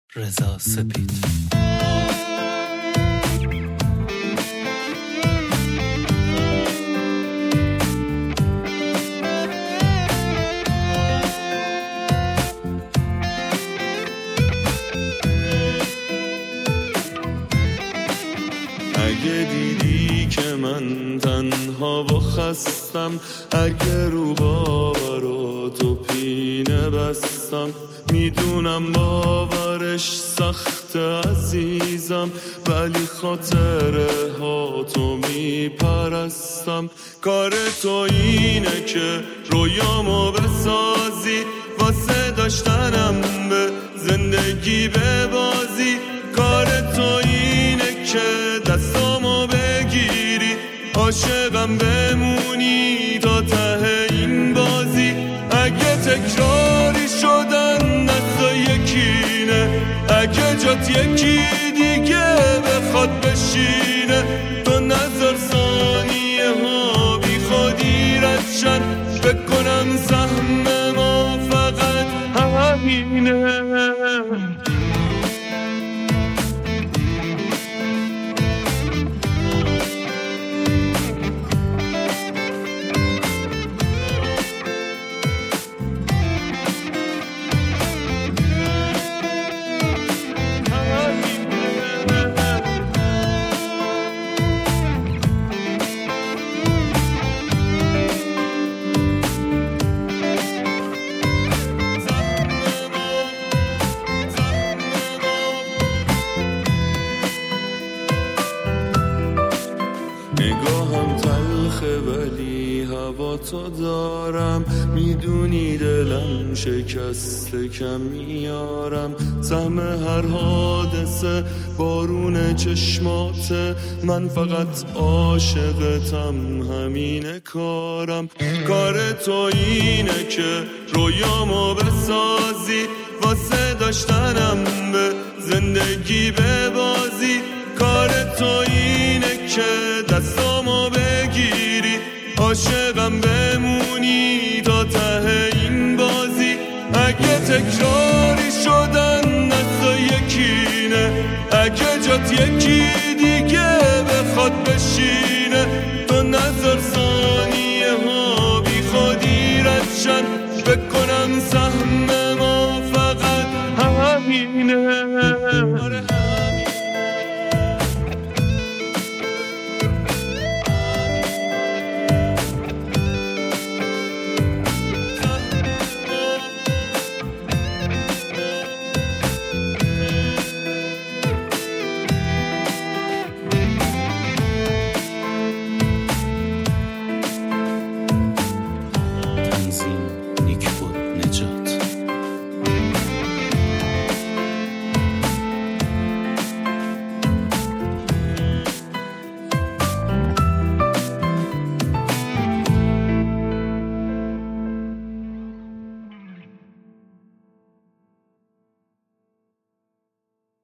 رضا سپید. اگه دیدی که من تنها و خستم، اگه رو باوراتو پینه بستم، میدونم باورش سخت عزیزم، ولی خاطره ها تو میپرستم. کار تو اینه که رویامو بسازی، واسه داشتنم به زندگی ببازی. کار تو اینه که دستامو بگیری، عاشقم بمونی تا ته این بازی. اگه تکراری شدن دستا یکینه، اگه جات یکی دیگه بخواد بشینه، تو نظر ثانیه ها بی خودی ردشن، بکنم سهم ما فقط همینه. نگاهم تلخه ولی هوا تو دارم، میدونی دلم شکسته کم میارم. سهم هر حادثه بارون چشماته، من فقط عاشقتم همینه کارم. کار تو اینه که رویامو بسازی، واسه داشتنم به زندگی ببازی. کار تو اینه که دستامو بگیری، عاشقم بمونی تا ته این بازی. اگه تکراری شدن دستا یکینه، اگه جات یکی دیگه بخواد بشینه، تو نظر ثانیه ها بی خودی ردشن، بکنم سهم